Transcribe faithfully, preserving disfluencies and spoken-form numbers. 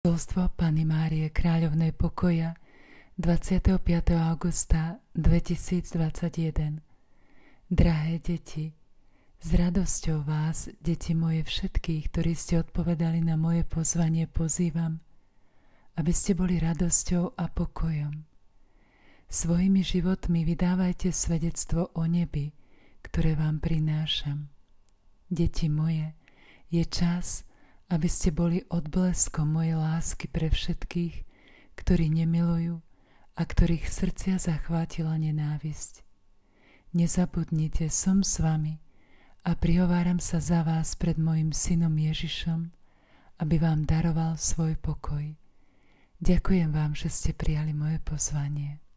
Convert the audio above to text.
Posolstvo Panny Márie Kráľovnej pokoja dvadsiateho piateho augusta dvetisícdvadsaťjeden. Drahé deti, s radosťou vás, deti moje všetkých, ktorí ste odpovedali na moje pozvanie, pozývam, aby ste boli radosťou a pokojom. Svojimi životmi vydávajte svedectvo o nebi, ktoré vám prinášam. Deti moje, je čas, aby ste boli odbleskom mojej lásky pre všetkých, ktorí nemilujú a ktorých srdcia zachvátila nenávisť. Nezabudnite, som s vami a prihováram sa za vás pred mojim synom Ježišom, aby vám daroval svoj pokoj. Ďakujem vám, že ste prijali moje pozvanie.